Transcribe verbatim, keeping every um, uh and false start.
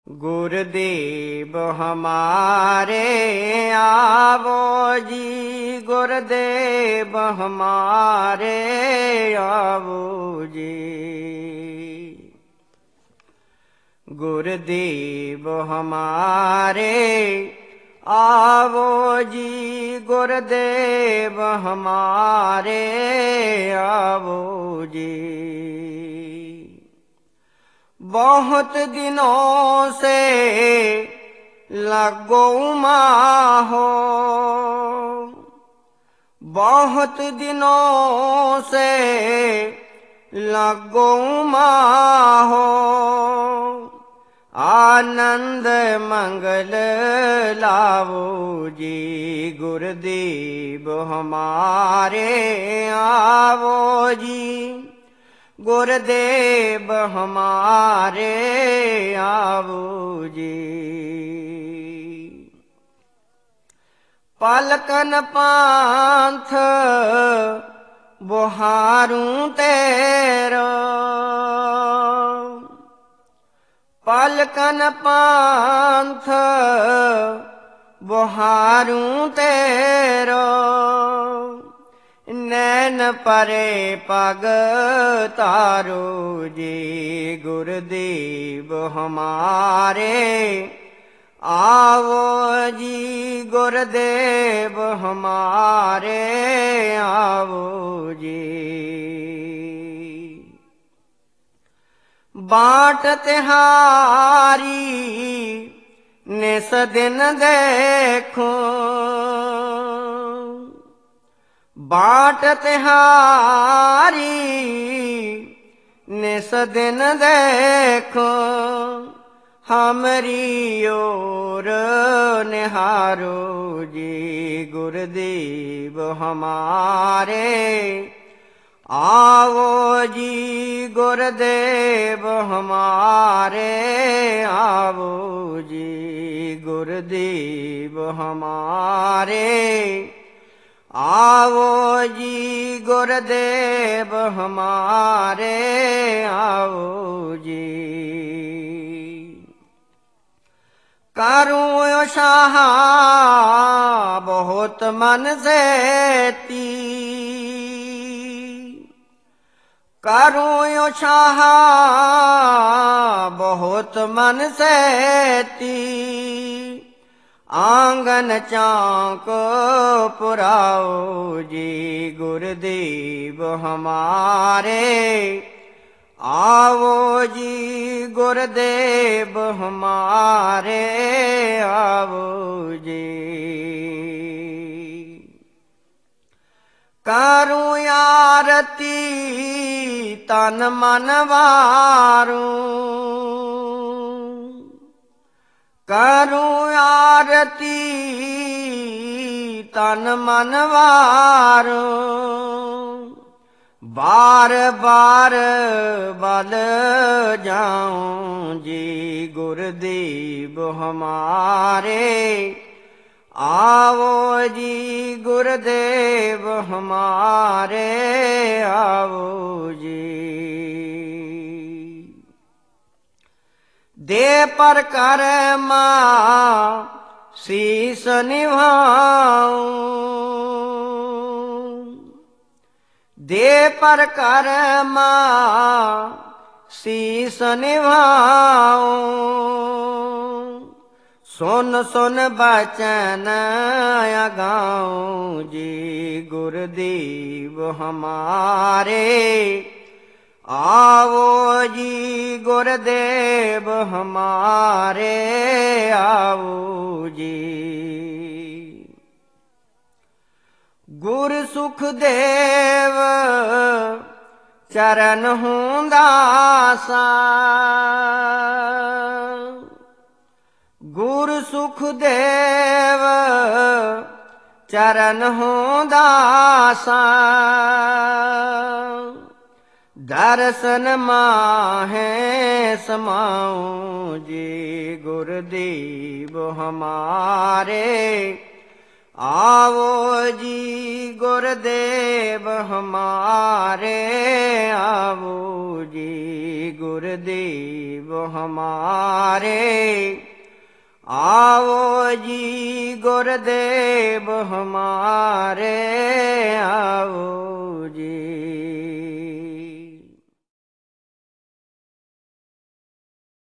गुरुदेव हमारे आवो जी, गुरुदेव हमारे आवो जी। गुरुदेव हमारे आवो जी, गुरुदेव हमारे आवो जी। बहुत दिनों से लगो माहो, बहुत दिनों से लगो माहो। आनंद मंगल लावो जी, गुरुदेव हमारे आवो जी। गुरुदेव हमारे आवो जी। पलकन पांथ बुहारूं तेरो, पलकन पांथ बुहारूं तेरो। नैन परे पग तारो जी, गुरुदेव हमारे आवो जी। गुरुदेव हमारे आवो जी। बाट तिहारी निस दिन देखो, बाट तिहारी निस दिन देखो। हमरी ओर निहारो जी, गुरुदेव हमारे आवो जी। गुरुदेव हमारे आवो जी। गुरुदेव हमारे आवो जी। गुरुदेव हमारे आवो जी। करूं शाह बहुत मन से ती, करूं शाह बहुत मन से ती। आंगन चाको पुराओ जी, गुरुदेव हमारे आवो जी। गुरुदेव हमारे आवो जी। करूं आरती तन मन वारूं, करूं आरती तन मन वारूं। बार बार बल जाऊं जी, गुरुदेव हमारे आवो जी। गुरुदेव हमारे आवो जी। दे पर कर्मा शीस निभाऊं, दे पर कर्मा शीस निभाऊं। सुन सुन बचन गाऊं जी, गुरुदेव हमारे आवो जी। गुरुदेव हमारे आवो जी। गुरु सुखदेव चरण हूँ दासा, गुरु सुखदेव चरण हूँ दासा। दर्शन माहे समाऊं जी, गुरुदेव हमारे आवो जी गुरुदेव हमारे, आवो जी गुरुदेव हमारे, आवो जी गुरुदेव हमारे।